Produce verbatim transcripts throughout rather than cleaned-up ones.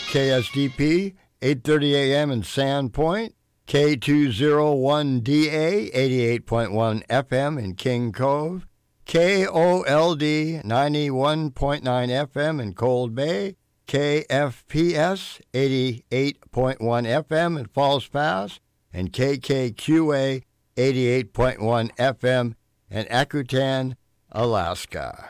K S D P, eight thirty A M in Sandpoint, K two oh one D A, eighty-eight point one F M in King Cove, K O L D, ninety-one point nine F M in Cold Bay, K F P S, eighty-eight point one F M in Falls Pass, and K K Q A, eighty-eight point one F M in Akutan, Alaska.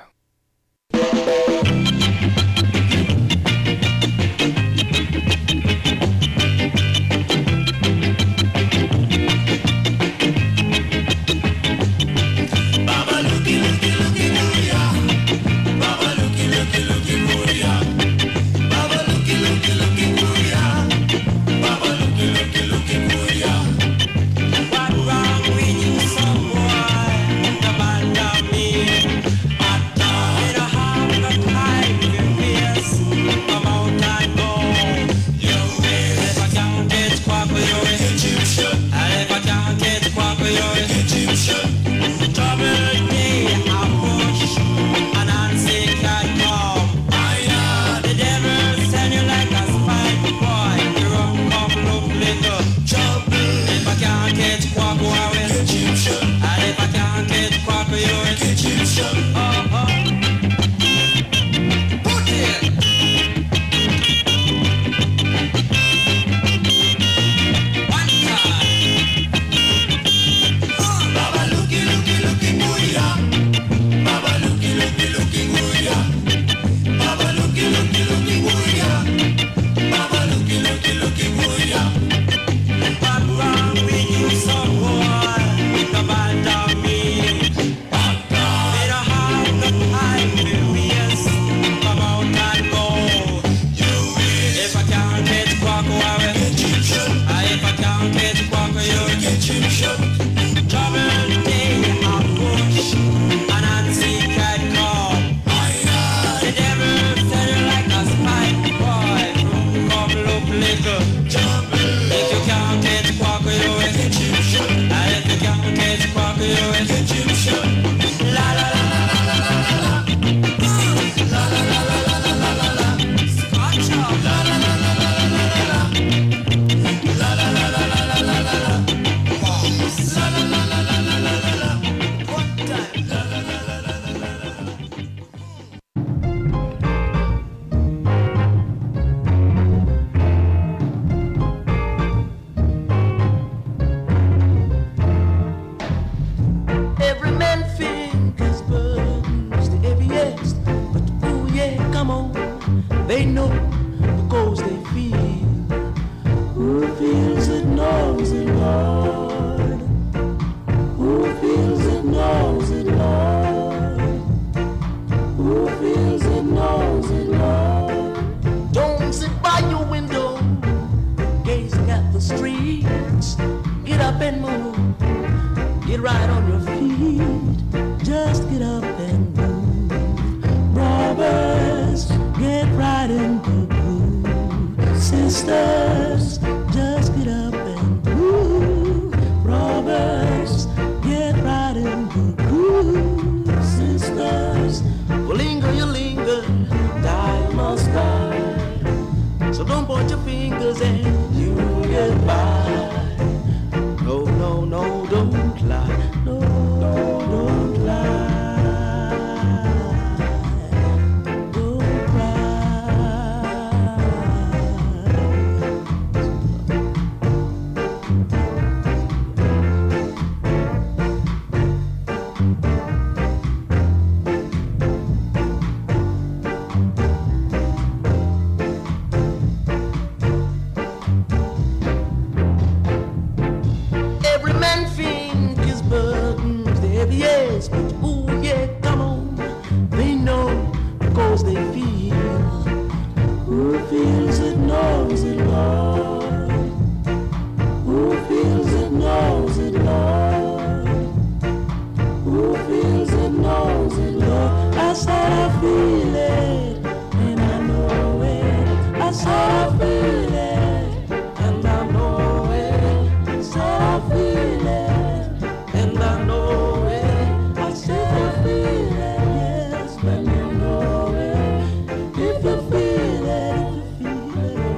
When you know it, if you feel it, if you feel it.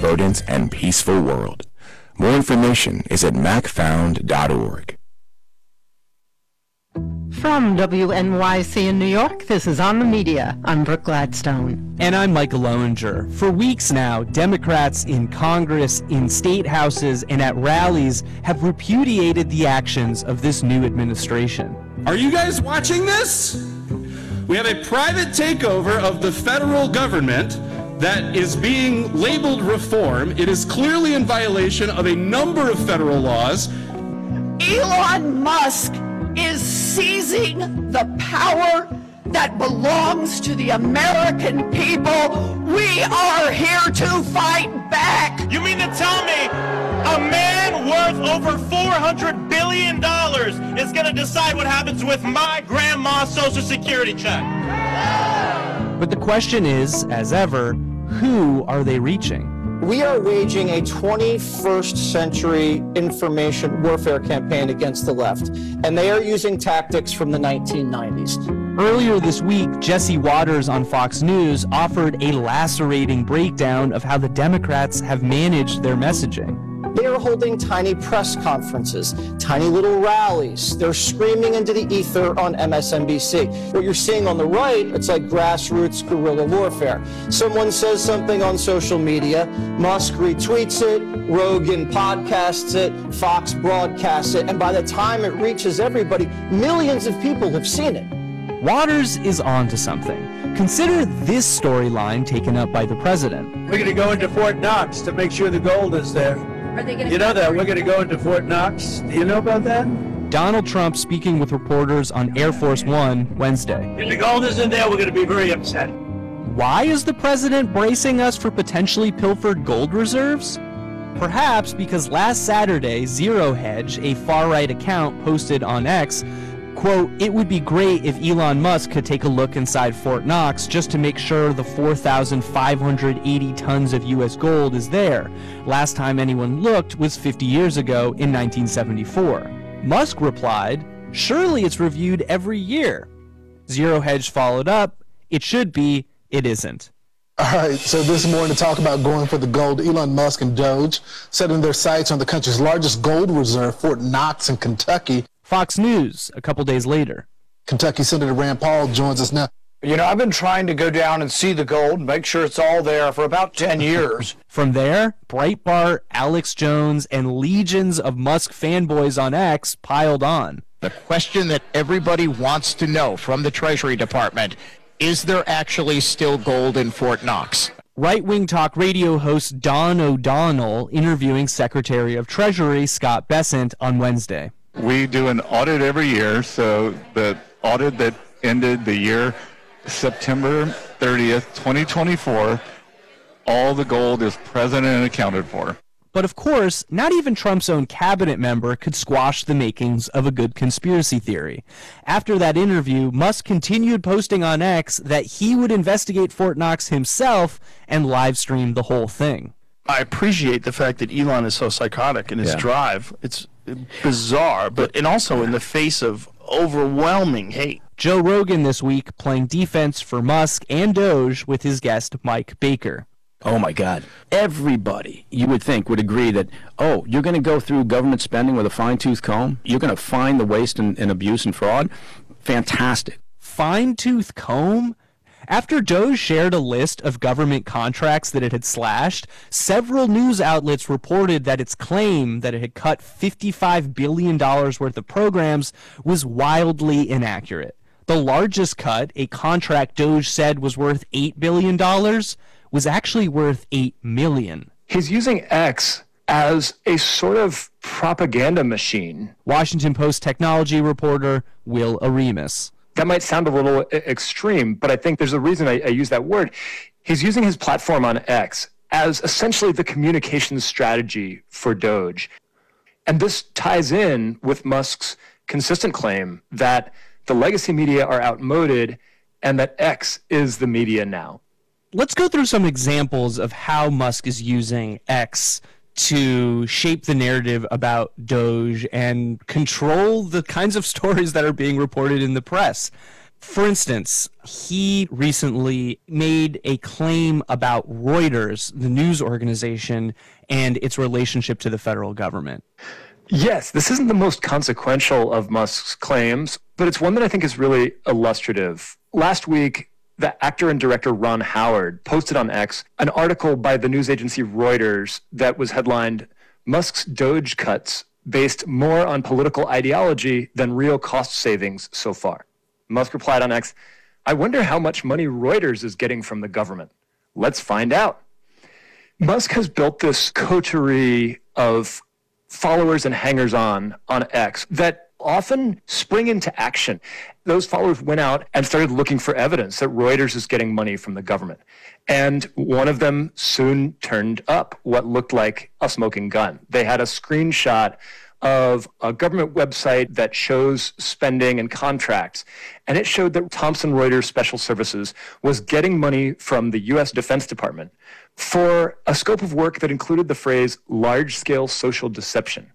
rodents and peaceful world. More information is at mac found dot org. From W N Y C in New York, this is On the Media. I'm Brooke Gladstone. And I'm Michael Lowinger. For weeks now, Democrats in Congress, in state houses, and at rallies have repudiated the actions of this new administration. Are you guys watching this? We have a private takeover of the federal government that is being labeled reform. It is clearly in violation of a number of federal laws. Elon Musk is seizing the power that belongs to the American people. We are here to fight back. You mean to tell me a man worth over four hundred billion dollars is going to decide what happens with my grandma's Social Security check? But the question is, as ever, who are they reaching? We are waging a twenty-first century information warfare campaign against the left, and they are using tactics from the nineteen nineties. Earlier this week, Jesse Waters on Fox News offered a lacerating breakdown of how the Democrats have managed their messaging. They are holding tiny press conferences, tiny little rallies. They're screaming into the ether on M S N B C. What you're seeing on the right, it's like grassroots guerrilla warfare. Someone says something on social media, Musk retweets it, Rogan podcasts it, Fox broadcasts it, and by the time it reaches everybody, millions of people have seen it. Waters is on to something. Consider this storyline taken up by the president. We're going to go into Fort Knox to make sure the gold is there. Are they gonna you know that? We're going to go into Fort Knox. Do you know about that? Donald Trump speaking with reporters on Air Force One Wednesday. If the gold isn't there, we're going to be very upset. Why is the president bracing us for potentially pilfered gold reserves? Perhaps because last Saturday, Zero Hedge, a far-right account, posted on X, quote, "It would be great if Elon Musk could take a look inside Fort Knox just to make sure the four thousand five hundred eighty tons of U S gold is there. Last time anyone looked was fifty years ago in nineteen seventy-four. Musk replied, "Surely it's reviewed every year." Zero Hedge followed up, "It should be, it isn't." All right, so this morning to talk about going for the gold, Elon Musk and Doge setting their sights on the country's largest gold reserve, Fort Knox in Kentucky. Fox News, a couple days later. Kentucky Senator Rand Paul joins us now. You know, I've been trying to go down and see the gold, make sure it's all there for about ten years. From there, Breitbart, Alex Jones, and legions of Musk fanboys on X piled on. The question that everybody wants to know from the Treasury Department, is there actually still gold in Fort Knox? Right-wing talk radio host Don O'Donnell interviewing Secretary of Treasury Scott Bessent on Wednesday. We do an audit every year, so the audit that ended the year September thirtieth, twenty twenty-four, all the gold is present and accounted for. But of course, not even Trump's own cabinet member could squash the makings of a good conspiracy theory. After that interview, Musk continued posting on X that he would investigate Fort Knox himself and live stream the whole thing. I appreciate the fact that Elon is so psychotic in his Yeah. drive. It's bizarre, but and also in the face of overwhelming hate. Joe Rogan this week playing defense for Musk and Doge with his guest Mike Baker. Oh my God. Everybody, you would think, would agree that, oh, you're going to go through government spending with a fine-tooth comb? You're going to find the waste and, and abuse and fraud? Fantastic. Fine-tooth comb? After Doge shared a list of government contracts that it had slashed, several news outlets reported that its claim that it had cut fifty-five billion dollars worth of programs was wildly inaccurate. The largest cut, a contract Doge said was worth eight billion dollars, was actually worth eight million dollars. He's using X as a sort of propaganda machine. Washington Post technology reporter Will Aremus. That might sound a little extreme, but I think there's a reason I, I use that word. He's using his platform on X as essentially the communications strategy for Doge. And this ties in with Musk's consistent claim that the legacy media are outmoded and that X is the media now. Let's go through some examples of how Musk is using X to shape the narrative about Doge and control the kinds of stories that are being reported in the press. For instance, he recently made a claim about Reuters, the news organization, and its relationship to the federal government. Yes, this isn't the most consequential of Musk's claims, but it's one that I think is really illustrative. Last week, the actor and director Ron Howard posted on X an article by the news agency Reuters that was headlined, "Musk's Doge cuts based more on political ideology than real cost savings so far." Musk replied on X, "I wonder how much money Reuters is getting from the government. Let's find out." Musk has built this coterie of followers and hangers-on on X that often spring into action. Those followers went out and started looking for evidence that Reuters is getting money from the government. And one of them soon turned up what looked like a smoking gun. They had a screenshot of a government website that shows spending and contracts. And it showed that Thomson Reuters Special Services was getting money from the U S Defense Department for a scope of work that included the phrase large-scale social deception.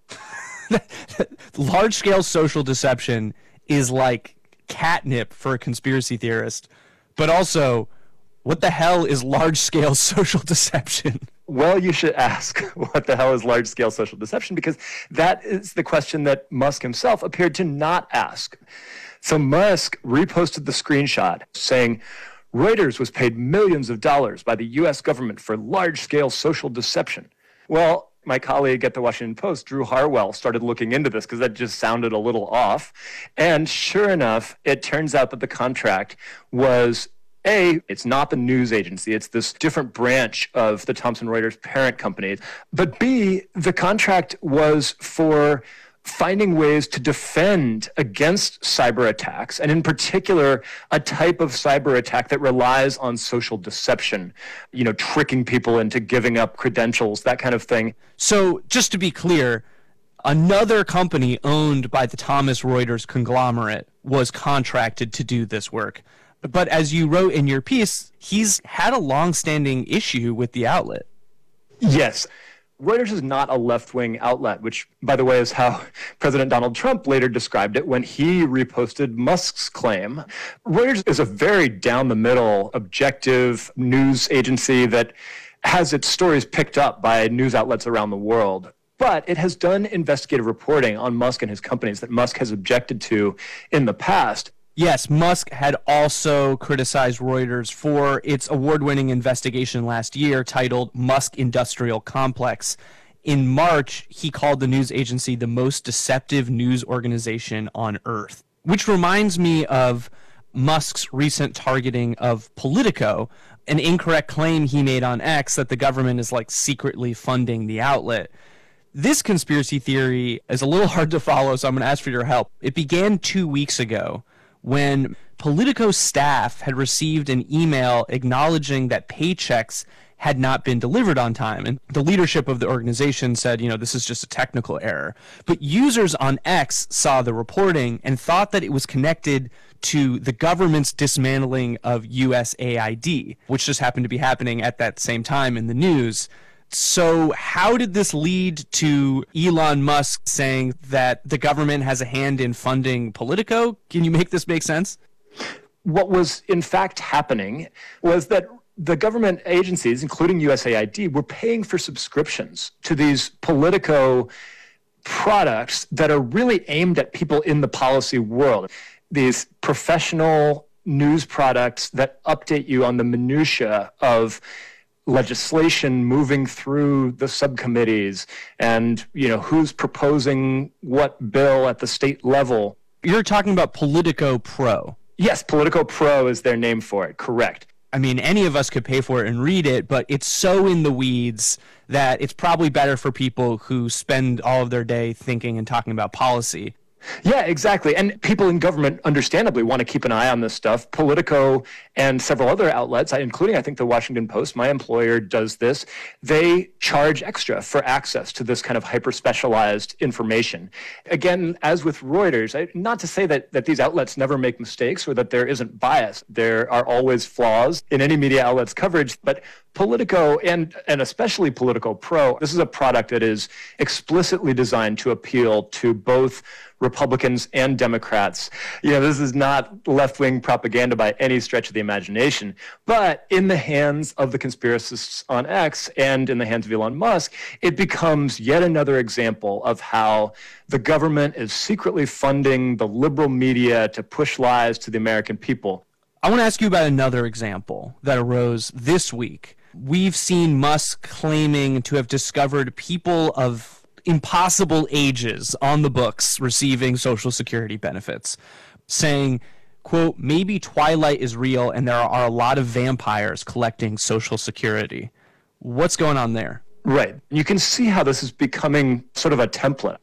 Large-scale social deception is like catnip for a conspiracy theorist, but also, what the hell is large-scale social deception? Well, you should ask, what the hell is large-scale social deception? Because that is the question that Musk himself appeared to not ask. So Musk reposted the screenshot saying, Reuters was paid millions of dollars by the U S government for large-scale social deception. Well, my colleague at the Washington Post, Drew Harwell, started looking into this because that just sounded a little off. And sure enough, it turns out that the contract was A, it's not the news agency, it's this different branch of the Thomson Reuters parent company. But B, the contract was for finding ways to defend against cyber attacks, and in particular, a type of cyber attack that relies on social deception, you know, tricking people into giving up credentials, that kind of thing. So just to be clear, another company owned by the Thomson Reuters conglomerate was contracted to do this work. But as you wrote in your piece, he's had a long-standing issue with the outlet. Yes. Reuters is not a left-wing outlet, which, by the way, is how President Donald Trump later described it when he reposted Musk's claim. Reuters is a very down-the-middle, objective news agency that has its stories picked up by news outlets around the world. But it has done investigative reporting on Musk and his companies that Musk has objected to in the past. Yes, Musk had also criticized Reuters for its award-winning investigation last year titled Musk Industrial Complex. In March, he called the news agency the most deceptive news organization on Earth, which reminds me of Musk's recent targeting of Politico, an incorrect claim he made on X that the government is like secretly funding the outlet. This conspiracy theory is a little hard to follow, so I'm going to ask for your help. It began two weeks ago when Politico staff had received an email acknowledging that paychecks had not been delivered on time. And the leadership of the organization said, you know, this is just a technical error. But users on X saw the reporting and thought that it was connected to the government's dismantling of U S A I D, which just happened to be happening at that same time in the news. So how did this lead to Elon Musk saying that the government has a hand in funding Politico? Can you make this make sense? What was in fact happening was that the government agencies, including U S A I D, were paying for subscriptions to these Politico products that are really aimed at people in the policy world. These professional news products that update you on the minutia of legislation moving through the subcommittees and, you know, who's proposing what bill at the state level. You're talking about Politico Pro. Yes, Politico Pro is their name for it, correct. I mean, any of us could pay for it and read it, but it's so in the weeds that it's probably better for people who spend all of their day thinking and talking about policy. Yeah, exactly. And people in government understandably want to keep an eye on this stuff. Politico and several other outlets, including I think the Washington Post, my employer does this, they charge extra for access to this kind of hyper-specialized information. Again, as with Reuters, I, not to say that, that these outlets never make mistakes or that there isn't bias. There are always flaws in any media outlet's coverage, but Politico, and, and especially Politico Pro, this is a product that is explicitly designed to appeal to both Republicans and Democrats. You know, this is not left-wing propaganda by any stretch of the imagination, but in the hands of the conspiracists on X and in the hands of Elon Musk, it becomes yet another example of how the government is secretly funding the liberal media to push lies to the American people. I want to ask you about another example that arose this week. We've seen Musk claiming to have discovered people of impossible ages on the books receiving Social Security benefits, saying, quote, maybe Twilight is real and there are a lot of vampires collecting Social Security. What's going on there? Right. You can see how this is becoming sort of a template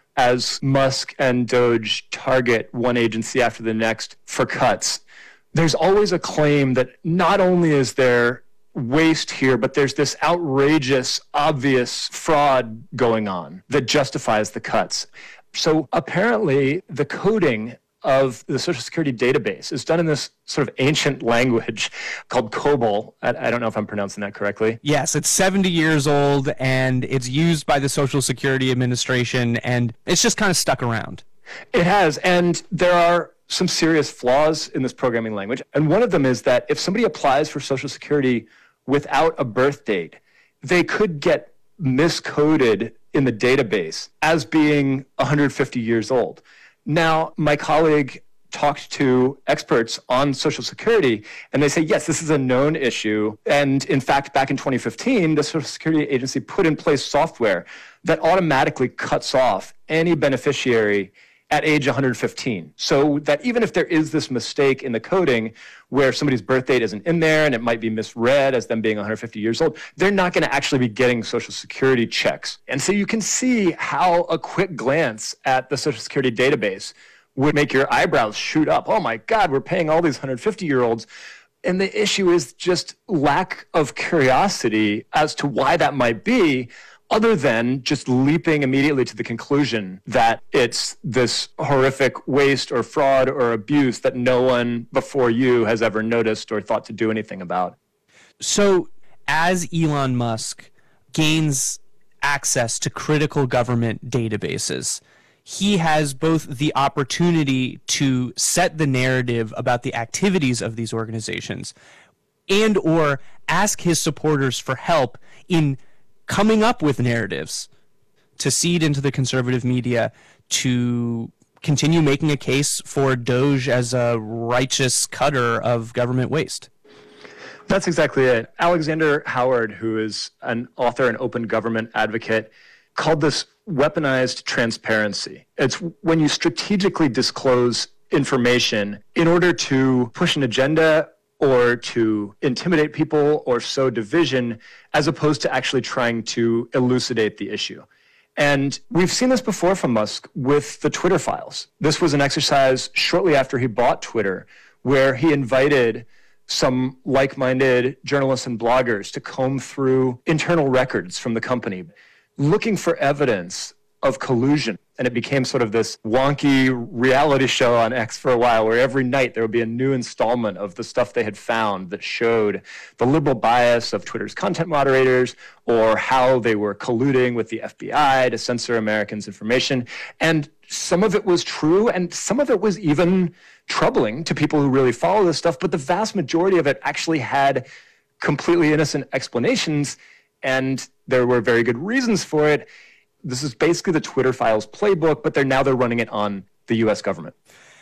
as Musk and Doge target one agency after the next for cuts. There's always a claim that not only is there waste here, but there's this outrageous, obvious fraud going on that justifies the cuts. So apparently the coding of the Social Security database is done in this sort of ancient language called COBOL. I, I don't know if I'm pronouncing that correctly. Yes, it's seventy years old and it's used by the Social Security Administration and it's just kind of stuck around. It has, and there are some serious flaws in this programming language. And one of them is that if somebody applies for Social Security without a birth date, they could get miscoded in the database as being one hundred fifty years old. Now, my colleague talked to experts on Social Security, and they say, yes, this is a known issue. And in fact, back in twenty fifteen, the Social Security Agency put in place software that automatically cuts off any beneficiary at age one hundred fifteen. So that even if there is this mistake in the coding where somebody's birth date isn't in there and it might be misread as them being one hundred fifty years old, they're not going to actually be getting Social Security checks. And so you can see how a quick glance at the Social Security database would make your eyebrows shoot up. Oh my God, we're paying all these one hundred fifty-year-olds. And the issue is just lack of curiosity as to why that might be, other than just leaping immediately to the conclusion that it's this horrific waste or fraud or abuse that no one before you has ever noticed or thought to do anything about. So as Elon Musk gains access to critical government databases, he has both the opportunity to set the narrative about the activities of these organizations and or ask his supporters for help in coming up with narratives to seed into the conservative media to continue making a case for Doge as a righteous cutter of government waste. That's exactly it. Alexander Howard, who is an author and open government advocate, called this weaponized transparency. It's when you strategically disclose information in order to push an agenda or to intimidate people or sow division, as opposed to actually trying to elucidate the issue. And we've seen this before from Musk with the Twitter files. This was an exercise shortly after he bought Twitter, where he invited some like-minded journalists and bloggers to comb through internal records from the company, looking for evidence of collusion. And it became sort of this wonky reality show on X for a while, where every night there would be a new installment of the stuff they had found that showed the liberal bias of Twitter's content moderators or how they were colluding with the F B I to censor Americans' information. And some of it was true, and some of it was even troubling to people who really follow this stuff, but the vast majority of it actually had completely innocent explanations, and there were very good reasons for it. This is basically the Twitter files playbook, but they're now they're running it on the U S government.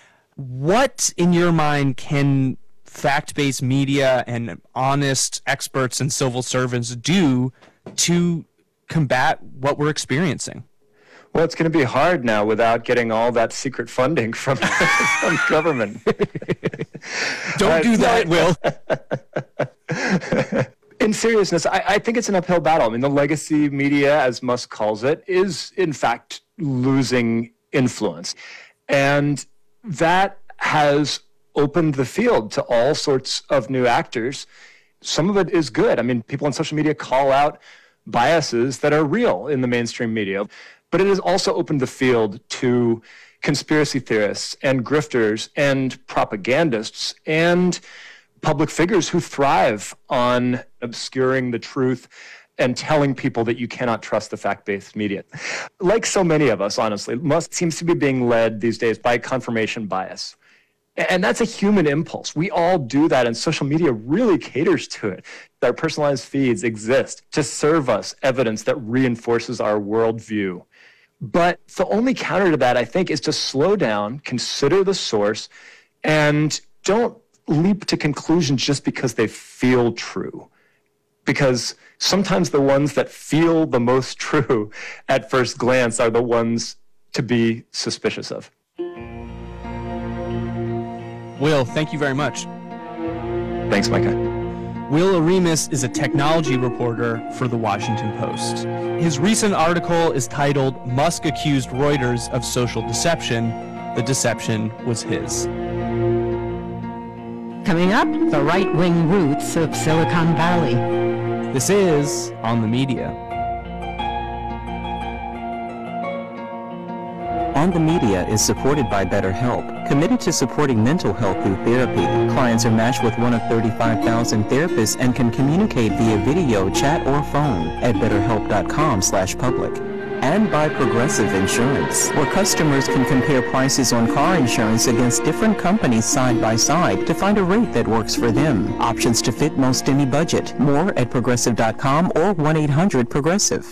What, in your mind, can fact-based media and honest experts and civil servants do to combat what we're experiencing? Well, it's going to be hard now without getting all that secret funding from, from government. Don't uh, do that, Will. In seriousness, I, I think it's an uphill battle. I mean, the legacy media, as Musk calls it, is in fact losing influence. And that has opened the field to all sorts of new actors. Some of it is good. I mean, people on social media call out biases that are real in the mainstream media. But it has also opened the field to conspiracy theorists and grifters and propagandists and public figures who thrive on obscuring the truth and telling people that you cannot trust the fact-based media. Like so many of us, honestly, Musk seems to be being led these days by confirmation bias. And that's a human impulse. We all do that, and social media really caters to it. Our personalized feeds exist to serve us evidence that reinforces our worldview. But the only counter to that, I think, is to slow down, consider the source, and don't leap to conclusions just because they feel true. Because sometimes the ones that feel the most true at first glance are the ones to be suspicious of. Will, thank you very much. Thanks, Micah. Will Aremus is a technology reporter for The Washington Post. His recent article is titled, "Musk Accused Reuters of Social Deception. The Deception Was His." Coming up, the right-wing roots of Silicon Valley. This is On the Media. On the Media is supported by BetterHelp, committed to supporting mental health through therapy. Clients are matched with one of thirty-five thousand therapists and can communicate via video, chat, or phone at betterhelp.com slash public. And by Progressive Insurance, where customers can compare prices on car insurance against different companies side by side to find a rate that works for them. Options to fit most any budget. More at progressive dot com or one eight hundred progressive.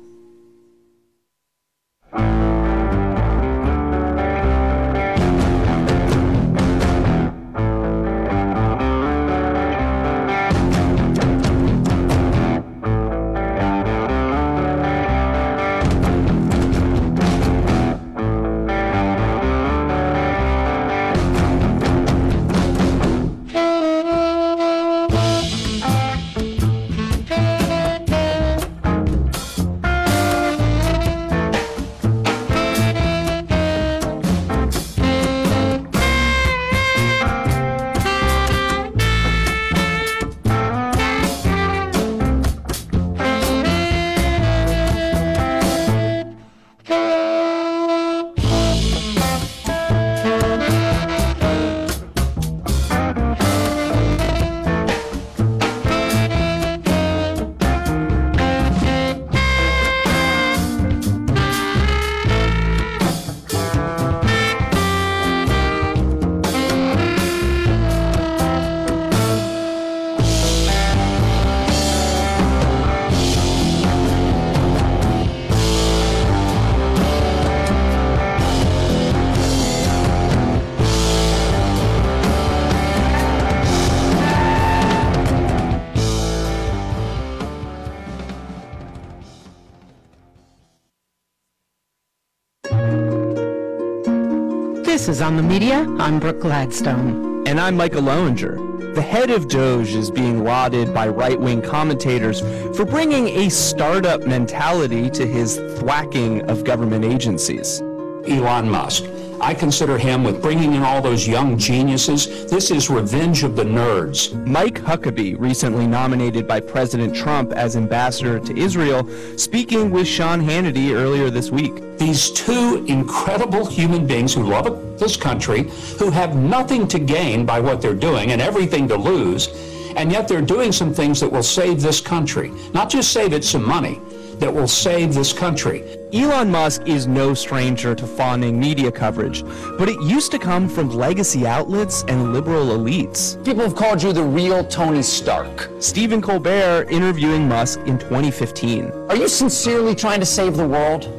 This is On the Media. I'm Brooke Gladstone. And I'm Michael Lowinger. The head of Doge is being lauded by right-wing commentators for bringing a startup mentality to his thwacking of government agencies. Elon Musk. I consider him, with bringing in all those young geniuses, this is revenge of the nerds. Mike Huckabee, recently nominated by President Trump as ambassador to Israel, speaking with Sean Hannity earlier this week. These two incredible human beings who love this country, who have nothing to gain by what they're doing and everything to lose, and yet they're doing some things that will save this country. Not just save it some money, that will save this country. Elon Musk is no stranger to fawning media coverage, but it used to come from legacy outlets and liberal elites. People have called you the real Tony Stark. Stephen Colbert interviewing Musk in twenty fifteen. Are you sincerely trying to save the world?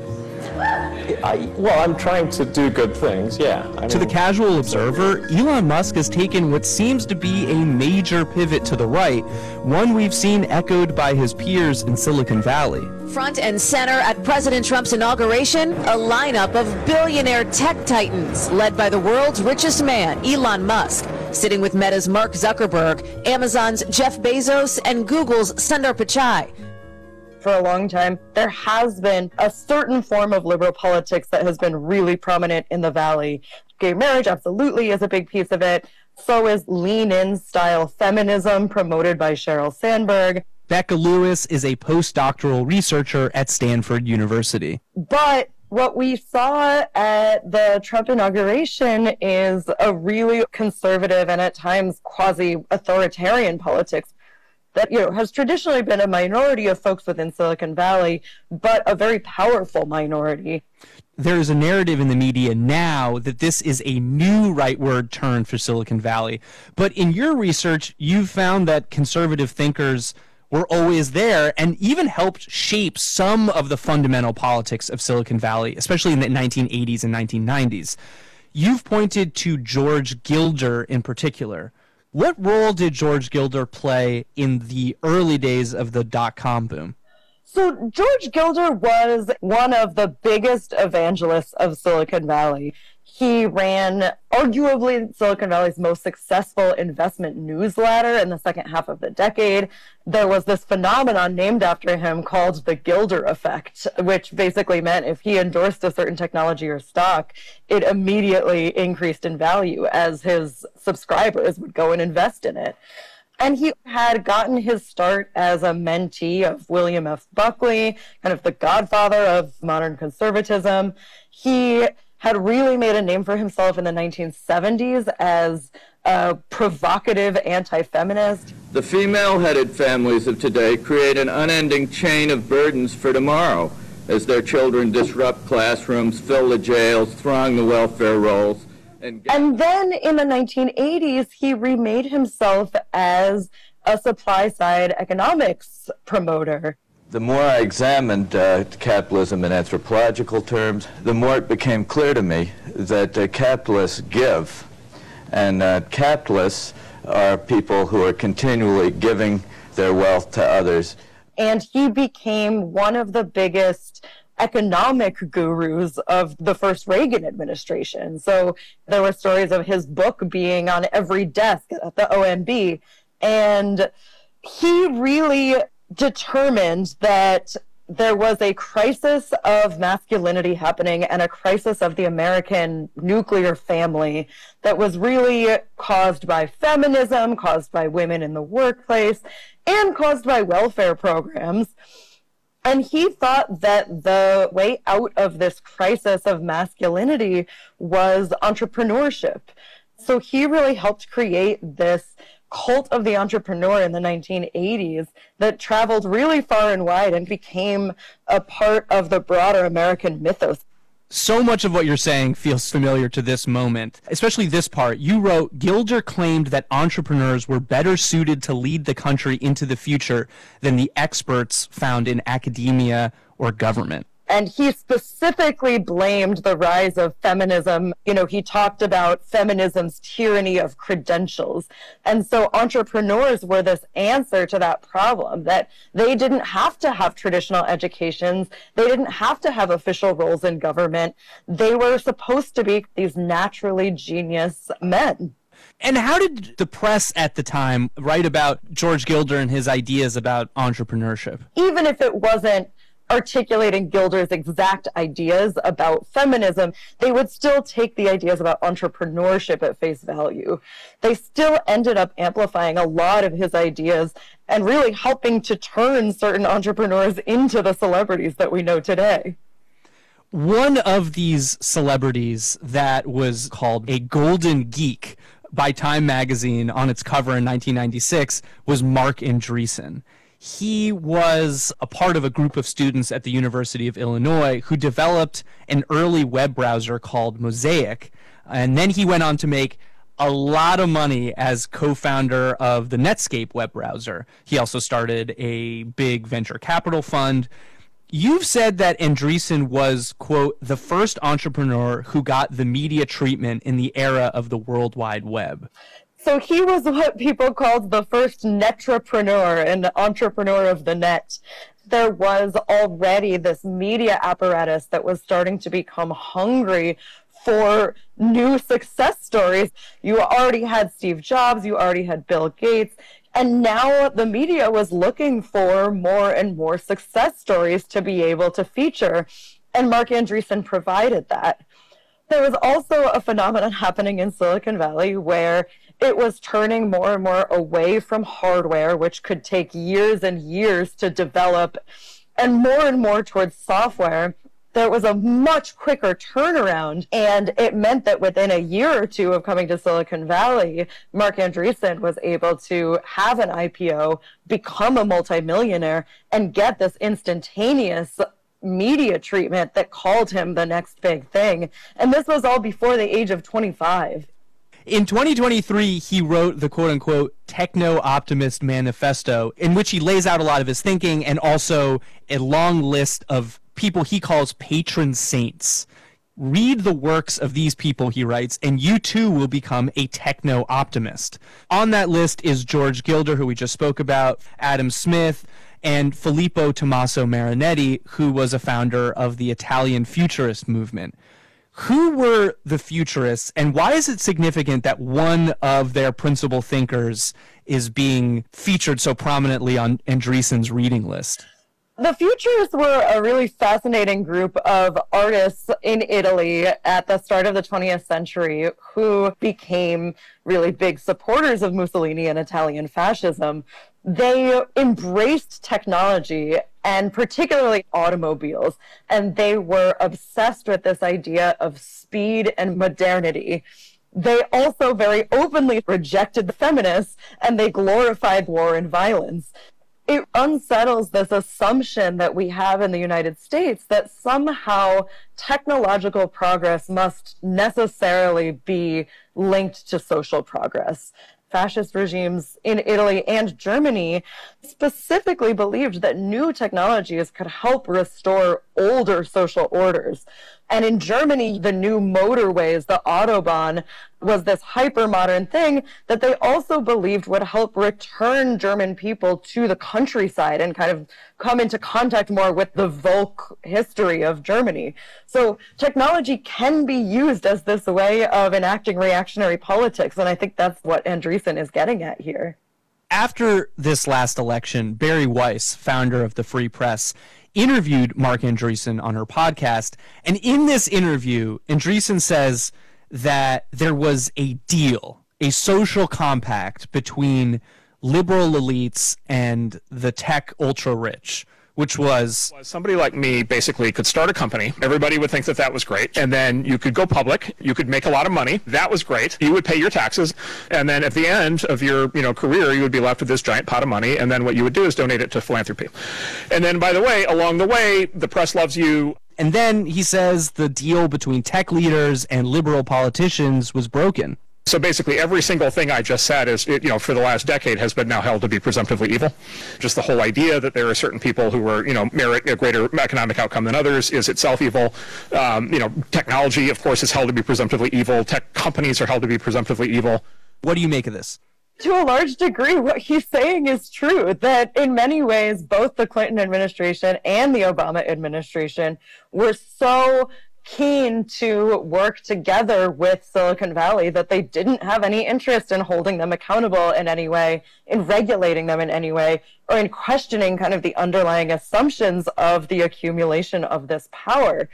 I, well, I'm trying to do good things, yeah. I mean, to the casual observer, Elon Musk has taken what seems to be a major pivot to the right, one we've seen echoed by his peers in Silicon Valley. Front and center at President Trump's inauguration, a lineup of billionaire tech titans led by the world's richest man, Elon Musk, sitting with Meta's Mark Zuckerberg, Amazon's Jeff Bezos, and Google's Sundar Pichai. For a long time, there has been a certain form of liberal politics that has been really prominent in the Valley. Gay marriage absolutely is a big piece of it. So is lean-in style feminism promoted by Sheryl Sandberg. Becca Lewis is a postdoctoral researcher at Stanford University. But what we saw at the Trump inauguration is a really conservative and at times quasi-authoritarian politics. that, you know, has traditionally been a minority of folks within Silicon Valley, but a very powerful minority. There's a narrative in the media now that this is a new rightward turn for Silicon Valley. But in your research, you've found that conservative thinkers were always there and even helped shape some of the fundamental politics of Silicon Valley, especially in the nineteen eighties and nineteen nineties. You've pointed to George Gilder in particular. What role did George Gilder play in the early days of the dot-com boom? So George Gilder was one of the biggest evangelists of Silicon Valley. He ran arguably Silicon Valley's most successful investment newsletter in the second half of the decade. There was this phenomenon named after him called the Gilder effect, which basically meant if he endorsed a certain technology or stock, it immediately increased in value as his subscribers would go and invest in it. And he had gotten his start as a mentee of William F. Buckley, kind of the godfather of modern conservatism. He had really made a name for himself in the nineteen seventies as a provocative anti-feminist. The female-headed families of today create an unending chain of burdens for tomorrow as their children disrupt classrooms, fill the jails, throng the welfare rolls. And, and then in the nineteen eighties, he remade himself as a supply-side economics promoter. The more I examined uh, capitalism in anthropological terms, the more it became clear to me that uh, capitalists give, and uh, capitalists are people who are continually giving their wealth to others. And he became one of the biggest economic gurus of the first Reagan administration. So there were stories of his book being on every desk at the O M B. And he really determined that there was a crisis of masculinity happening and a crisis of the American nuclear family that was really caused by feminism, caused by women in the workplace, and caused by welfare programs. And he thought that the way out of this crisis of masculinity was entrepreneurship. So he really helped create this cult of the entrepreneur in the nineteen eighties that traveled really far and wide and became a part of the broader American mythos. So much of what you're saying feels familiar to this moment, especially this part. You wrote, Gilder claimed that entrepreneurs were better suited to lead the country into the future than the experts found in academia or government. And he specifically blamed the rise of feminism. You know, he talked about feminism's tyranny of credentials. And so entrepreneurs were this answer to that problem, that they didn't have to have traditional educations. They didn't have to have official roles in government. They were supposed to be these naturally genius men. And how did the press at the time write about George Gilder and his ideas about entrepreneurship? Even if it wasn't articulating Gilder's exact ideas about feminism, they would still take the ideas about entrepreneurship at face value. They still ended up amplifying a lot of his ideas and really helping to turn certain entrepreneurs into the celebrities that we know today. One of these celebrities that was called a Golden Geek by Time magazine on its cover in nineteen ninety-six was Marc Andreessen. He was a part of a group of students at the University of Illinois who developed an early web browser called Mosaic, and then he went on to make a lot of money as co-founder of the Netscape web browser. He also started a big venture capital fund. You've said that Andreessen was, quote, the first entrepreneur who got the media treatment in the era of the World Wide Web. So he was what people called the first netrepreneur, an entrepreneur of the net. There was already this media apparatus that was starting to become hungry for new success stories. You already had Steve Jobs, you already had Bill Gates, and now the media was looking for more and more success stories to be able to feature, and Marc Andreessen provided that. There was also a phenomenon happening in Silicon Valley where it was turning more and more away from hardware, which could take years and years to develop, and more and more towards software. there was a much quicker turnaround, and it meant that within a year or two of coming to Silicon Valley, Marc Andreessen was able to have an I P O, become a multimillionaire, and get this instantaneous media treatment that called him the next big thing. And this was all before the age of twenty-five. In twenty twenty-three, he wrote the quote-unquote Techno-Optimist Manifesto, in which he lays out a lot of his thinking and also a long list of people he calls patron saints. Read the works of these people, he writes, and you too will become a techno-optimist. On that list is George Gilder, who we just spoke about, Adam Smith, and Filippo Tommaso Marinetti, who was a founder of the Italian futurist movement. Who were the futurists, and why is it significant that one of their principal thinkers is being featured so prominently on Andreessen's reading list? The Futurists were a really fascinating group of artists in Italy at the start of the twentieth century who became really big supporters of Mussolini and Italian fascism. They embraced technology, and particularly automobiles, and they were obsessed with this idea of speed and modernity. They also very openly rejected the feminists, and they glorified war and violence. It unsettles this assumption that we have in the United States that somehow technological progress must necessarily be linked to social progress. Fascist regimes in Italy and Germany specifically believed that new technologies could help restore older social orders. And in Germany, the new motorways, the Autobahn, was this hyper-modern thing that they also believed would help return German people to the countryside and kind of come into contact more with the Volk history of Germany. So technology can be used as this way of enacting reactionary politics, and I think that's what Andreessen is getting at here. After this last election, Bari Weiss, founder of the Free Press, interviewed Marc Andreessen on her podcast. And in this interview, Andreessen says that there was a deal, a social compact between liberal elites and the tech ultra-rich, which was... Somebody like me basically could start a company. Everybody would think that that was great. And then you could go public. You could make a lot of money. That was great. You would pay your taxes. And then at the end of your you know, career, you would be left with this giant pot of money. And then what you would do is donate it to philanthropy. And then, by the way, along the way, the press loves you. And then he says the deal between tech leaders and liberal politicians was broken. So basically every single thing I just said is, you know, for the last decade has been now held to be presumptively evil. Just the whole idea that there are certain people who are, you know, merit a greater economic outcome than others is itself evil. Um, you know, technology, of course, is held to be presumptively evil. Tech companies are held to be presumptively evil. What do you make of this? To a large degree, what he's saying is true, that in many ways, both the Clinton administration and the Obama administration were so keen to work together with Silicon Valley that they didn't have any interest in holding them accountable in any way, in regulating them in any way, or in questioning kind of the underlying assumptions of the accumulation of this power.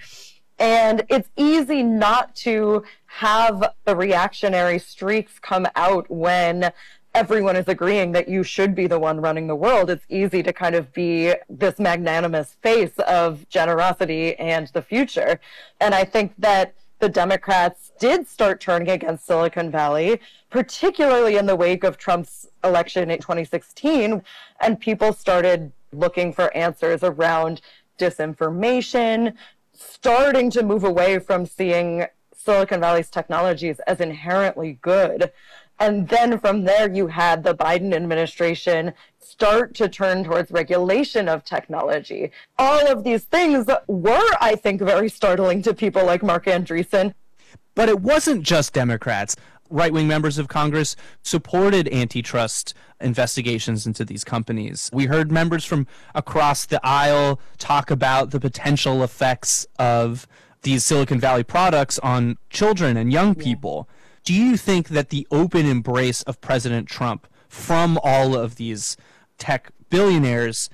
And it's easy not to have the reactionary streaks come out when everyone is agreeing that you should be the one running the world. It's easy to kind of be this magnanimous face of generosity and the future. And I think that the Democrats did start turning against Silicon Valley, particularly in the wake of Trump's election in twenty sixteen, and people started looking for answers around disinformation, starting to move away from seeing Silicon Valley's technologies as inherently good. And then from there, you had the Biden administration start to turn towards regulation of technology. All of these things were, I think, very startling to people like Marc Andreessen. But it wasn't just Democrats. Right-wing members of Congress supported antitrust investigations into these companies. We heard members from across the aisle talk about the potential effects of these Silicon Valley products on children and young people. Do you think that the open embrace of President Trump from all of these tech billionaires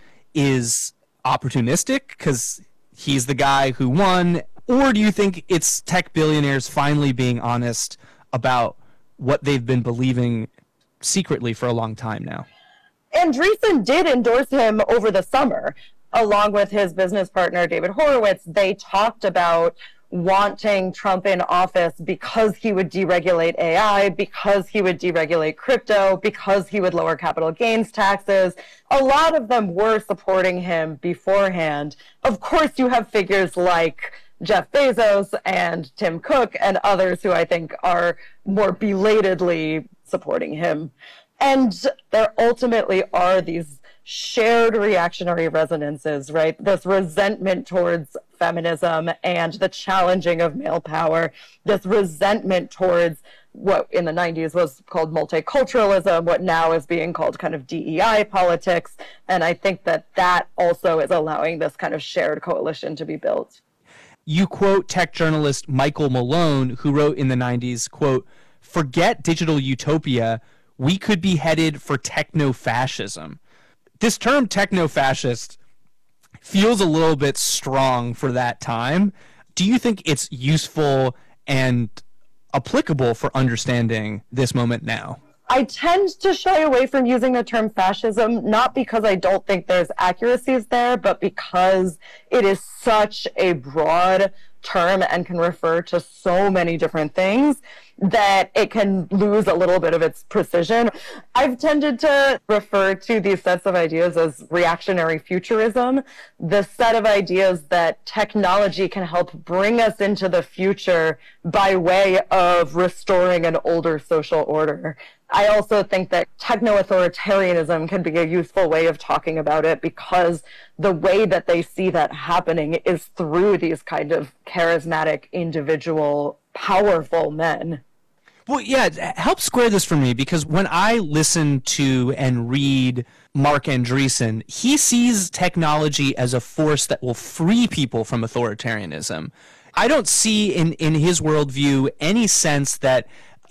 is opportunistic because he's the guy who won? Or do you think it's tech billionaires finally being honest about what they've been believing secretly for a long time now? Andreessen did endorse him over the summer. along with his business partner, David Horowitz, they talked about wanting Trump in office because he would deregulate A I, because he would deregulate crypto, because he would lower capital gains taxes. A lot of them were supporting him beforehand. Of course, you have figures like Jeff Bezos and Tim Cook and others who I think are more belatedly supporting him. And there ultimately are these shared reactionary resonances, right? This resentment towards feminism and the challenging of male power, this resentment towards what in the nineties was called multiculturalism, what now is being called kind of D E I politics. And I think that that also is allowing this kind of shared coalition to be built. You quote tech journalist Michael Malone, who wrote in the nineties, quote, "Forget digital utopia, we could be headed for techno-fascism." This term techno-fascist feels a little bit strong for that time. Do you think it's useful and applicable for understanding this moment now? I tend to shy away from using the term fascism, not because I don't think there's accuracies there, but because it is such a broad term and can refer to so many different things that it can lose a little bit of its precision. I've tended to refer to these sets of ideas as reactionary futurism, the set of ideas that technology can help bring us into the future by way of restoring an older social order. I also think that techno-authoritarianism can be a useful way of talking about it because the way that they see that happening is through these kind of charismatic, individual, powerful men. Well, yeah, help square this for me, because when I listen to and read Mark Andreessen, he sees technology as a force that will free people from authoritarianism. I don't see in, in his worldview any sense that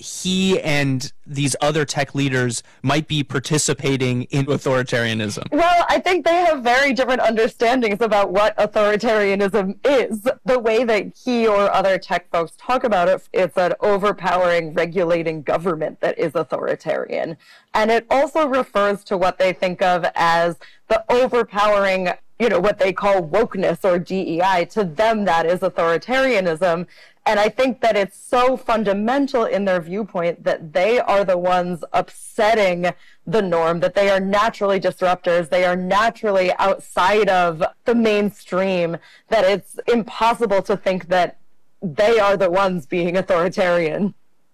he and these other tech leaders might be participating in authoritarianism. Well, I think they have very different understandings about what authoritarianism is. The way that he or other tech folks talk about it, it's an overpowering, regulating government that is authoritarian. And it also refers to what they think of as the overpowering, you know, what they call wokeness or D E I. To them, that is authoritarianism. And I think that it's so fundamental in their viewpoint that they are the ones upsetting the norm, that they are naturally disruptors, they are naturally outside of the mainstream, that it's impossible to think that they are the ones being authoritarian.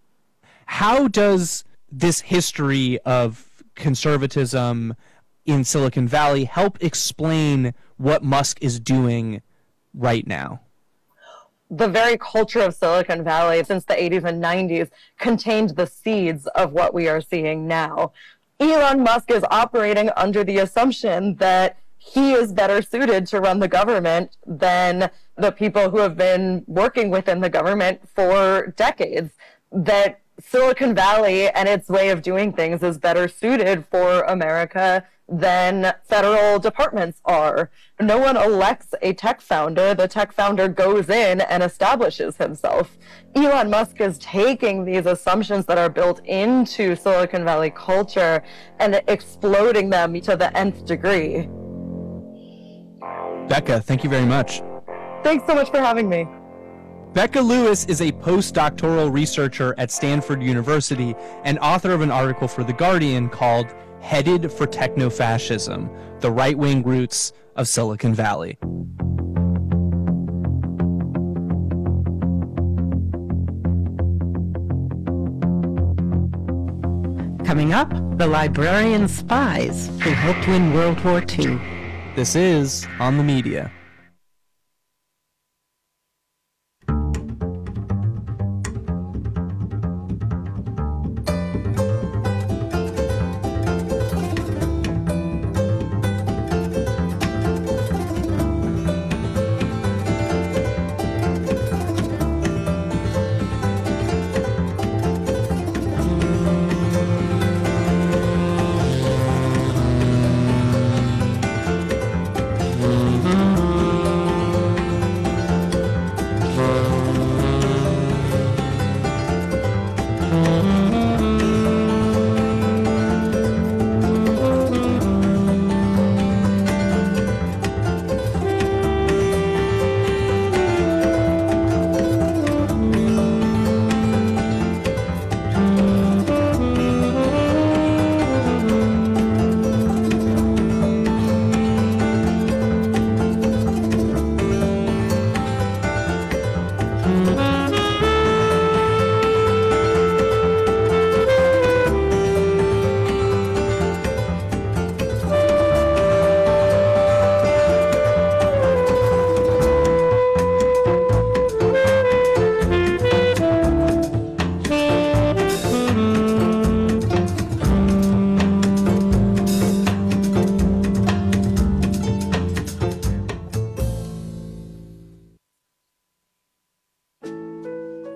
How does this history of conservatism in Silicon Valley help explain what Musk is doing right now? The very culture of Silicon Valley since the eighties and nineties contained the seeds of what we are seeing now. Elon Musk is operating under the assumption that he is better suited to run the government than the people who have been working within the government for decades. That Silicon Valley and its way of doing things is better suited for America than federal departments are. No one elects a tech founder. The tech founder goes in and establishes himself. Elon Musk is taking these assumptions that are built into Silicon Valley culture and exploding them to the nth degree. Becca, thank you very much. Thanks so much for having me. Becca Lewis is a postdoctoral researcher at Stanford University and author of an article for The Guardian called Headed for Techno-Fascism, The Right-Wing Roots of Silicon Valley. Coming up, the librarian spies who helped win World War Two. This is On the Media.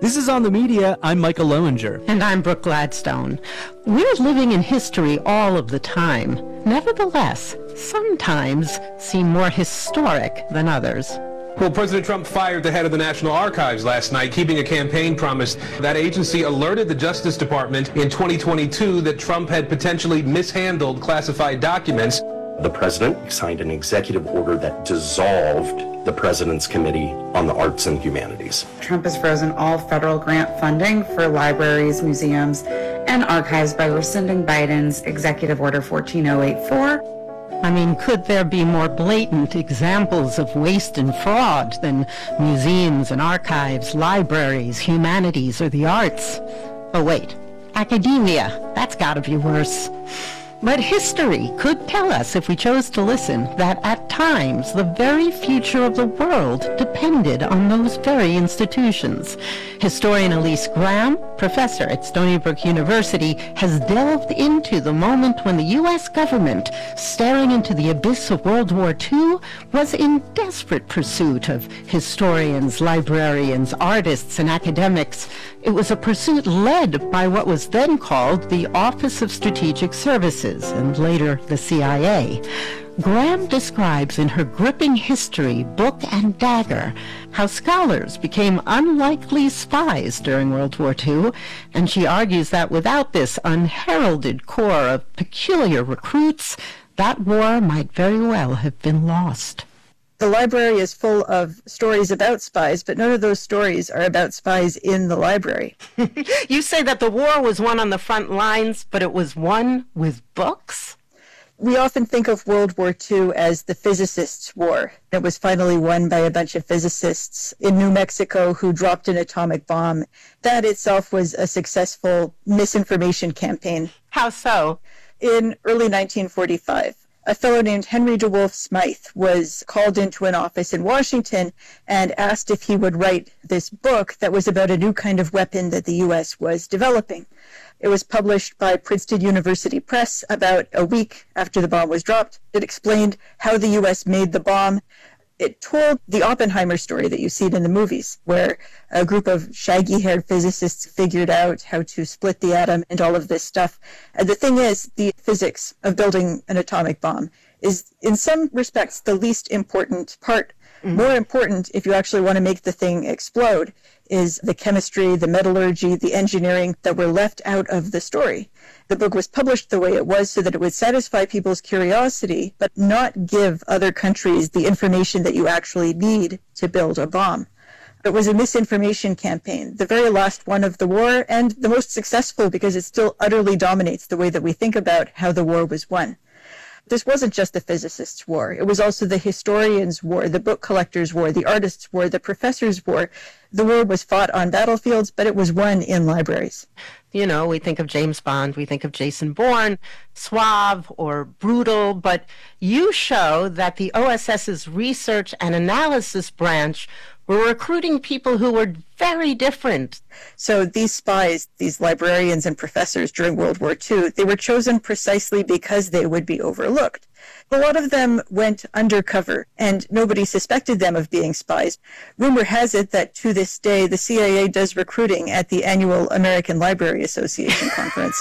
This is On the Media. I'm Michael Lowinger. And I'm Brooke Gladstone. We're living in history all of the time. Nevertheless, some times seem more historic than others. Well, President Trump fired the head of the National Archives last night, keeping a campaign promise. That agency alerted the Justice Department in twenty twenty-two that Trump had potentially mishandled classified documents. The president signed an executive order that dissolved the President's Committee on the Arts and Humanities. Trump has frozen all federal grant funding for libraries, museums, and archives by rescinding Biden's Executive Order fourteen oh eighty-four. I mean, could there be more blatant examples of waste and fraud than museums and archives, libraries, humanities, or the arts? Oh, wait. Academia. That's gotta be worse. But history could tell us, if we chose to listen, that at times the very future of the world depended on those very institutions. Historian Elise Graham, professor at Stony Brook University, has delved into the moment when the U S government, staring into the abyss of World War Two, was in desperate pursuit of historians, librarians, artists, and academics. It was a pursuit led by what was then called the Office of Strategic Services, and later the C I A. Graham describes in her gripping history, Book and Dagger, how scholars became unlikely spies during World War Two, and she argues that without this unheralded corps of peculiar recruits, that war might very well have been lost. The library is full of stories about spies, but none of those stories are about spies in the library. You say that the war was won on the front lines, but it was won with books? We often think of World War Two as the physicists' war. It was finally won by a bunch of physicists in New Mexico who dropped an atomic bomb. That itself was a successful misinformation campaign. How so? In early nineteen forty-five. A fellow named Henry DeWolf Smythe was called into an office in Washington and asked if he would write this book that was about a new kind of weapon that the U S was developing. It was published by Princeton University Press about a week after the bomb was dropped. It explained how the U S made the bomb. It told the Oppenheimer story that you see in the movies, where a group of shaggy-haired physicists figured out how to split the atom and all of this stuff. And the thing is, the physics of building an atomic bomb is, in some respects, the least important part. Mm-hmm. More important, if you actually want to make the thing explode, is the chemistry, the metallurgy, the engineering that were left out of the story. The book was published the way it was so that it would satisfy people's curiosity, but not give other countries the information that you actually need to build a bomb. It was a misinformation campaign, the very last one of the war, and the most successful because it still utterly dominates the way that we think about how the war was won. This wasn't just the physicists' war. It was also the historians' war, the book collectors' war, the artists' war, the professors' war. The war was fought on battlefields, but it was won in libraries. You know, we think of James Bond, we think of Jason Bourne, suave or brutal, but you show that the O S S's research and analysis branch were recruiting people who were very different. So these spies, these librarians and professors during World War Two, they were chosen precisely because they would be overlooked. A lot of them went undercover, and nobody suspected them of being spies. Rumor has it that to this day, the C I A does recruiting at the annual American Library Association conference.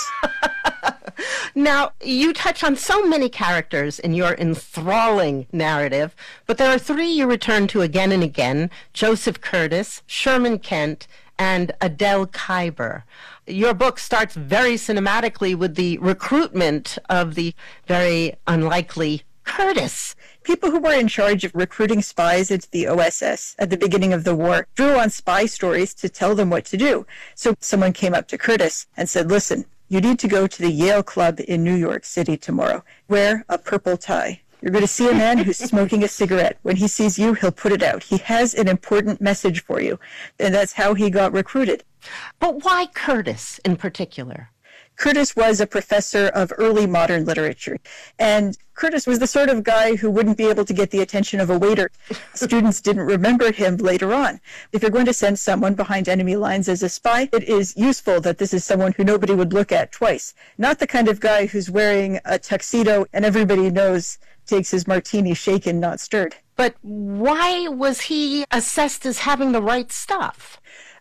Now, you touch on so many characters in your enthralling narrative, but there are three you return to again and again: Joseph Curtis, Sherman Kent, and Adele Kuyper. Your book starts very cinematically with the recruitment of the very unlikely Curtis. People who were in charge of recruiting spies into the O S S at the beginning of the war drew on spy stories to tell them what to do. So someone came up to Curtis and said, listen, you need to go to the Yale Club in New York City tomorrow. Wear a purple tie. You're going to see a man who's smoking a cigarette. When he sees you, he'll put it out. He has an important message for you. And that's how he got recruited. But why Curtis in particular? Curtis was a professor of early modern literature. And Curtis was the sort of guy who wouldn't be able to get the attention of a waiter. Students didn't remember him later on. If you're going to send someone behind enemy lines as a spy, it is useful that this is someone who nobody would look at twice. Not the kind of guy who's wearing a tuxedo and everybody knows takes his martini shaken, not stirred. But why was he assessed as having the right stuff?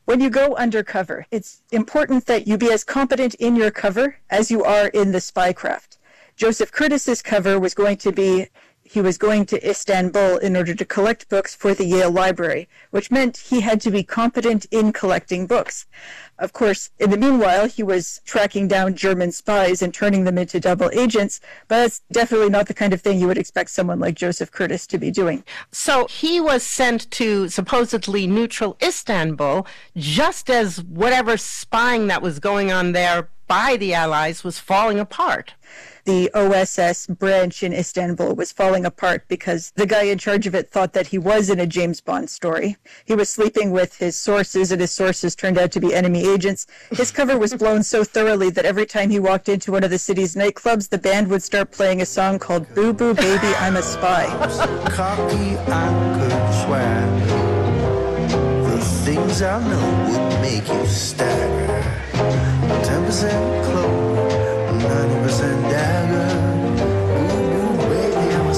When you go undercover, it's important that you be as competent in your cover as you are in the spycraft. Joseph Curtis's cover was going to be he was going to Istanbul in order to collect books for the Yale Library, which meant he had to be competent in collecting books. Of course, in the meanwhile, he was tracking down German spies and turning them into double agents, but that's definitely not the kind of thing you would expect someone like Joseph Curtis to be doing. So he was sent to supposedly neutral Istanbul just as whatever spying that was going on there by the Allies was falling apart. The O S S branch in Istanbul was falling apart because the guy in charge of it thought that he was in a James Bond story. He was sleeping with his sources, and his sources turned out to be enemy agents. His cover was blown so thoroughly that every time he walked into one of the city's nightclubs, the band would start playing a song called Boo Boo Baby, I'm a Spy. Cocky, I could swear the things I know would make you stagger. ten percent cloak, ninety percent dagger. Ooh, baby, I'm a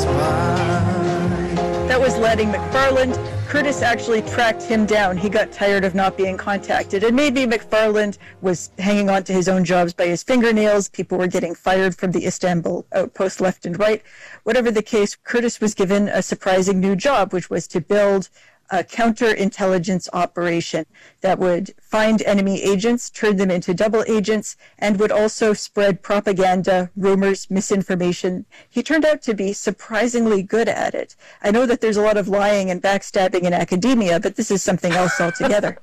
spy. That was Lanning McFarland. Curtis actually tracked him down. He got tired of not being contacted. And maybe McFarland was hanging on to his own jobs by his fingernails. People were getting fired from the Istanbul outpost left and right. Whatever the case, Curtis was given a surprising new job, which was to build a counterintelligence operation that would find enemy agents, turn them into double agents, and would also spread propaganda, rumors, misinformation. He turned out to be surprisingly good at it. I know that there's a lot of lying and backstabbing in academia, but this is something else altogether.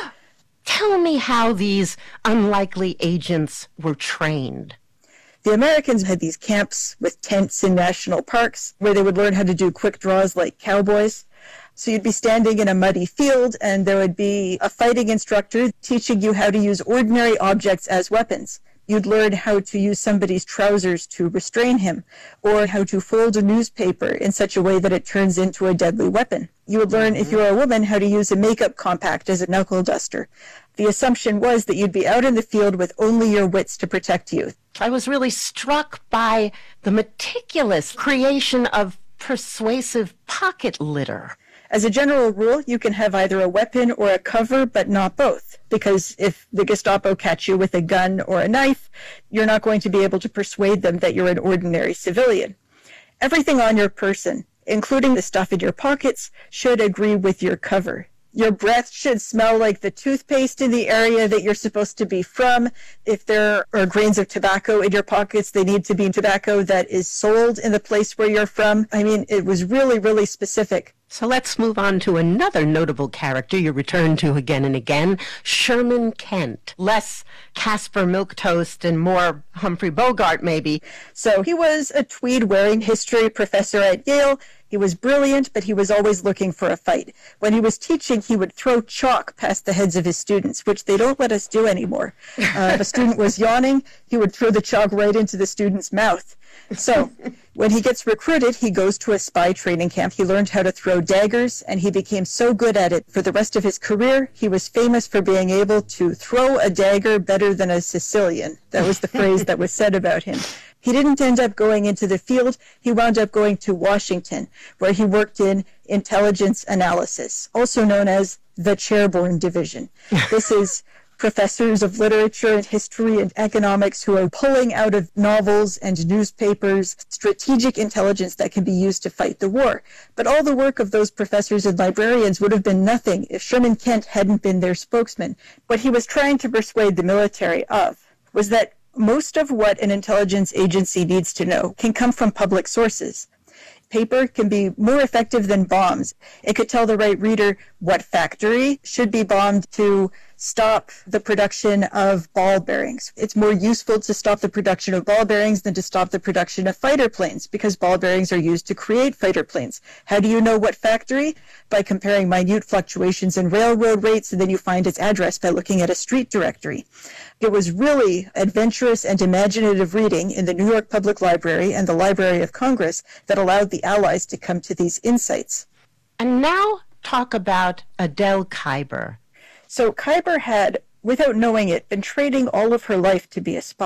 Tell me how these unlikely agents were trained. The Americans had these camps with tents in national parks where they would learn how to do quick draws like cowboys. So you'd be standing in a muddy field, and there would be a fighting instructor teaching you how to use ordinary objects as weapons. You'd learn how to use somebody's trousers to restrain him, or how to fold a newspaper in such a way that it turns into a deadly weapon. You would learn, if you were a woman, how to use a makeup compact as a knuckle duster. The assumption was that you'd be out in the field with only your wits to protect you. I was really struck by the meticulous creation of persuasive pocket litter. As a general rule, you can have either a weapon or a cover, but not both. Because if the Gestapo catch you with a gun or a knife, you're not going to be able to persuade them that you're an ordinary civilian. Everything on your person, including the stuff in your pockets, should agree with your cover. Your breath should smell like the toothpaste in the area that you're supposed to be from. If there are grains of tobacco in your pockets, they need to be tobacco that is sold in the place where you're from. I mean, it was really, really specific. So let's move on to another notable character you return to again and again, Sherman Kent. Less Casper Milquetoast and more Humphrey Bogart, maybe. So he was a tweed-wearing history professor at Yale. He was brilliant, but he was always looking for a fight. When he was teaching, he would throw chalk past the heads of his students, which they don't let us do anymore. Uh, if a student was yawning, he would throw the chalk right into the student's mouth. So when he gets recruited, he goes to a spy training camp. He learned how to throw daggers, and he became so good at it for the rest of his career. He was famous for being able to throw a dagger better than a Sicilian. That was the phrase that was said about him. He didn't end up going into the field. He wound up going to Washington, where he worked in intelligence analysis, also known as the Chairborne Division. This is professors of literature and history and economics who are pulling out of novels and newspapers strategic intelligence that can be used to fight the war. But all the work of those professors and librarians would have been nothing if Sherman Kent hadn't been their spokesman. What he was trying to persuade the military of was that most of what an intelligence agency needs to know can come from public sources. Paper can be more effective than bombs. It could tell the right reader what factory should be bombed to stop the production of ball bearings. It's more useful to stop the production of ball bearings than to stop the production of fighter planes, because ball bearings are used to create fighter planes. How do you know what factory? By comparing minute fluctuations in railroad rates, and then you find its address by looking at a street directory. It was really adventurous and imaginative reading in the New York Public Library and the Library of Congress that allowed the Allies to come to these insights. And now talk about Adele Kuyper. So Kuyper had, without knowing it, been training all of her life to be a spy.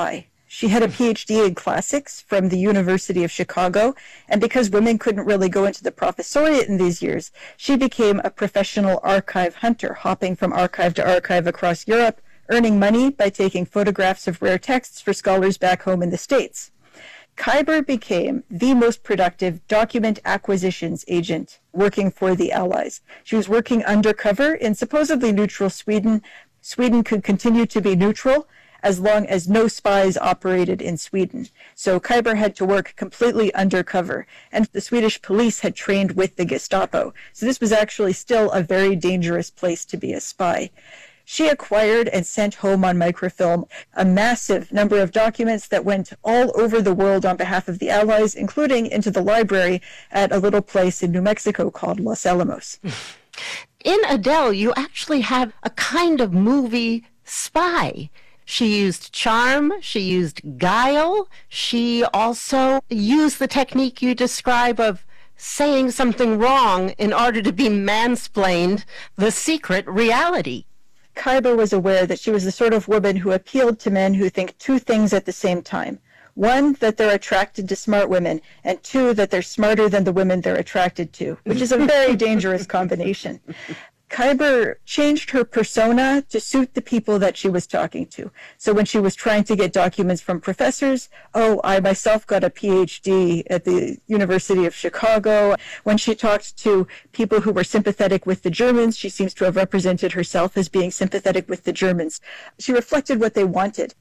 She had a P H D in classics from the University of Chicago, and because women couldn't really go into the professoriate in these years, she became a professional archive hunter, hopping from archive to archive across Europe, earning money by taking photographs of rare texts for scholars back home in the States. Khyber became the most productive document acquisitions agent working for the Allies. She was working undercover in supposedly neutral Sweden. Sweden could continue to be neutral as long as no spies operated in Sweden. So Khyber had to work completely undercover, and the Swedish police had trained with the Gestapo. So this was actually still a very dangerous place to be a spy. She acquired and sent home on microfilm a massive number of documents that went all over the world on behalf of the Allies, including into the library at a little place in New Mexico called Los Alamos. In Adele, you actually have a kind of movie spy. She used charm, she used guile, she also used the technique you describe of saying something wrong in order to be mansplained the secret reality. Khyber was aware that she was the sort of woman who appealed to men who think two things at the same time. One, that they're attracted to smart women, and two, that they're smarter than the women they're attracted to, which is a very dangerous combination. Khyber changed her persona to suit the people that she was talking to. So when she was trying to get documents from professors, oh, I myself got a P H D at the University of Chicago. When she talked to people who were sympathetic with the Germans, she seems to have represented herself as being sympathetic with the Germans. She reflected what they wanted.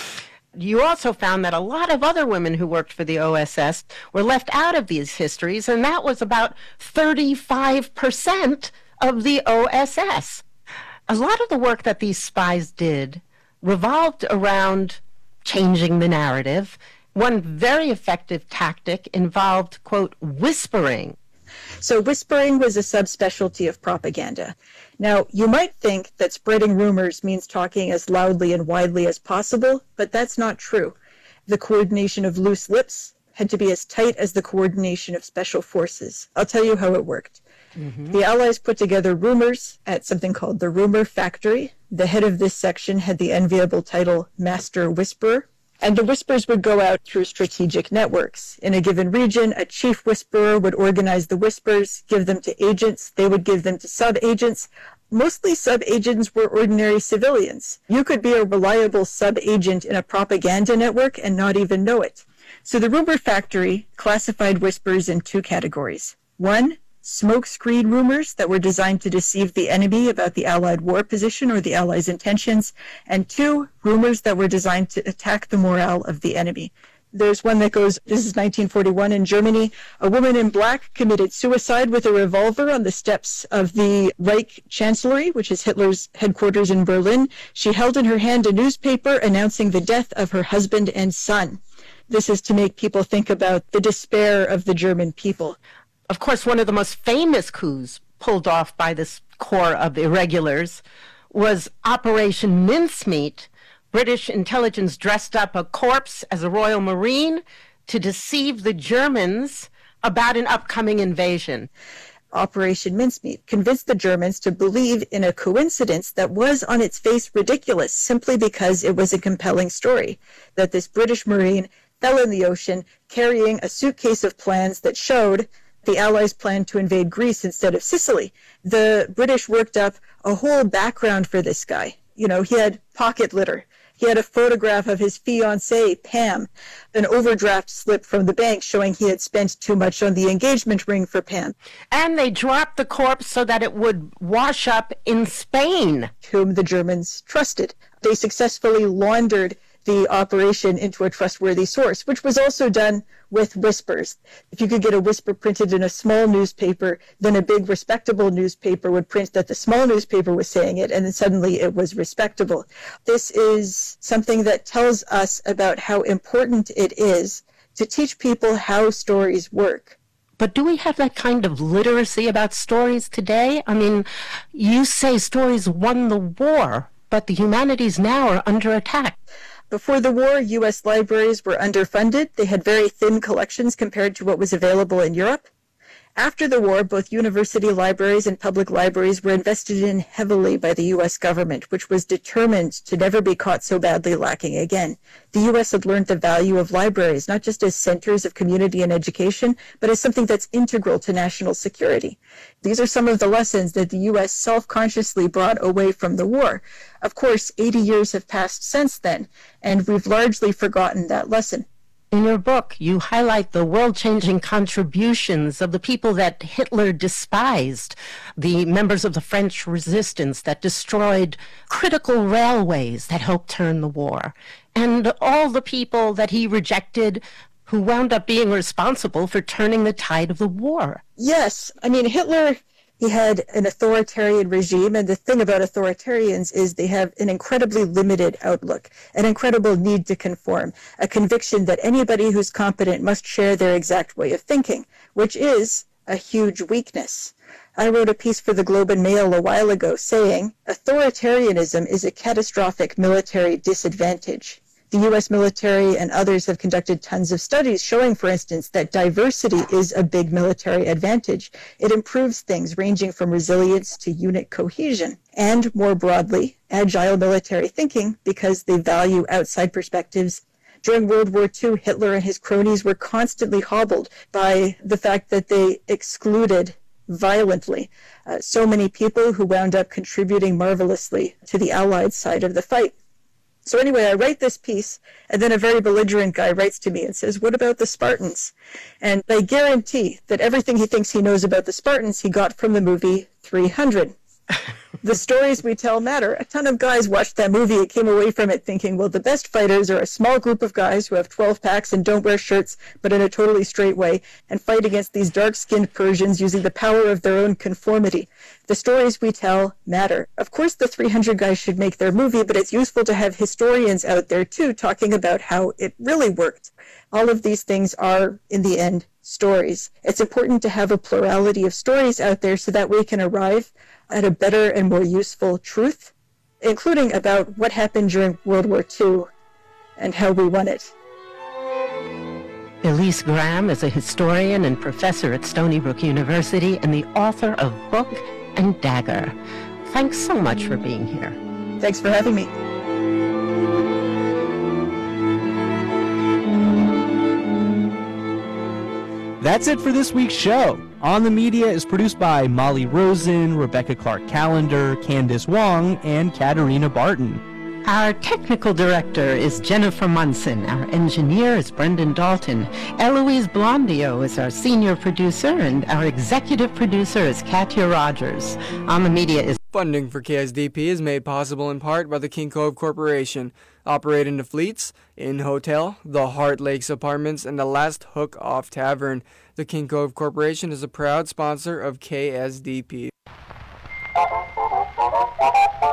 You also found that a lot of other women who worked for the O S S were left out of these histories, and that was about thirty-five percent of the O S S. A lot of the work that these spies did revolved around changing the narrative. One very effective tactic involved, quote, whispering. So whispering was a subspecialty of propaganda. Now, you might think that spreading rumors means talking as loudly and widely as possible, but that's not true. The coordination of loose lips had to be as tight as the coordination of special forces. I'll tell you how it worked. Mm-hmm. The Allies put together rumors at something called the Rumor Factory. The head of this section had the enviable title Master Whisperer. And the whispers would go out through strategic networks. In a given region, a chief whisperer would organize the whispers, give them to agents. They would give them to sub-agents. Mostly sub-agents were ordinary civilians. You could be a reliable sub-agent in a propaganda network and not even know it. So the Rumor Factory classified whispers in two categories. One, smokescreen rumors that were designed to deceive the enemy about the Allied war position or the Allies' intentions, and two, rumors that were designed to attack the morale of the enemy. There's one that goes, this is nineteen forty-one in Germany, a woman in black committed suicide with a revolver on the steps of the Reich Chancellery, which is Hitler's headquarters in Berlin. She held in her hand a newspaper announcing the death of her husband and son. This is to make people think about the despair of the German people. Of course, one of the most famous coups pulled off by this corps of irregulars was Operation Mincemeat. British intelligence dressed up a corpse as a Royal Marine to deceive the Germans about an upcoming invasion. Operation Mincemeat convinced the Germans to believe in a coincidence that was on its face ridiculous simply because it was a compelling story, that this British Marine fell in the ocean carrying a suitcase of plans that showed the Allies planned to invade Greece instead of Sicily. The British worked up a whole background for this guy. You know, he had pocket litter. He had a photograph of his fiancée, Pam, an overdraft slip from the bank showing he had spent too much on the engagement ring for Pam. And they dropped the corpse so that it would wash up in Spain, whom the Germans trusted. They successfully laundered the operation into a trustworthy source, which was also done with whispers. If you could get a whisper printed in a small newspaper, then a big respectable newspaper would print that the small newspaper was saying it, and then suddenly it was respectable. This is something that tells us about how important it is to teach people how stories work. But do we have that kind of literacy about stories today? I mean, you say stories won the war, but the humanities now are under attack. Before the war, U S libraries were underfunded. They had very thin collections compared to what was available in Europe. After the war, both university libraries and public libraries were invested in heavily by the U S government, which was determined to never be caught so badly lacking again. The U S had learned the value of libraries, not just as centers of community and education, but as something that's integral to national security. These are some of the lessons that the U S self-consciously brought away from the war. Of course, eighty years have passed since then, and we've largely forgotten that lesson. In your book, you highlight the world-changing contributions of the people that Hitler despised, the members of the French resistance that destroyed critical railways that helped turn the war, and all the people that he rejected who wound up being responsible for turning the tide of the war. Yes, I mean, Hitler, he had an authoritarian regime, and the thing about authoritarians is they have an incredibly limited outlook, an incredible need to conform, a conviction that anybody who's competent must share their exact way of thinking, which is a huge weakness. I wrote a piece for the Globe and Mail a while ago saying, authoritarianism is a catastrophic military disadvantage. The U S military and others have conducted tons of studies showing, for instance, that diversity is a big military advantage. It improves things ranging from resilience to unit cohesion. And more broadly, agile military thinking, because they value outside perspectives. During World War Two, Hitler and his cronies were constantly hobbled by the fact that they excluded violently uh, so many people who wound up contributing marvelously to the Allied side of the fight. So anyway, I write this piece, and then a very belligerent guy writes to me and says, what about the Spartans? And I guarantee that everything he thinks he knows about the Spartans he got from the movie three hundred. The stories we tell matter. A ton of guys watched that movie and came away from it thinking, well, the best fighters are a small group of guys who have twelve packs and don't wear shirts, but in a totally straight way, and fight against these dark-skinned Persians using the power of their own conformity. The stories we tell matter. Of course, the three hundred guys should make their movie, but it's useful to have historians out there, too, talking about how it really worked. All of these things are, in the end, stories. It's important to have a plurality of stories out there so that we can arrive at a better and more useful truth, including about what happened during World War Two and how we won it. Elise Graham is a historian and professor at Stony Brook University and the author of Book and Dagger. Thanks so much for being here. Thanks for having me. That's it for this week's show. On the Media is produced by Molly Rosen, Rebecca Clark-Callender, Candace Wong, and Katarina Barton. Our technical director is Jennifer Munson. Our engineer is Brendan Dalton. Eloise Blondio is our senior producer, and our executive producer is Katya Rogers. On the Media is... Funding for K S D P is made possible in part by the King Cove Corporation, operating the Fleets, Inn Hotel, the Heart Lakes Apartments, and the Last Hook Off Tavern. The King Cove Corporation is a proud sponsor of K S D P.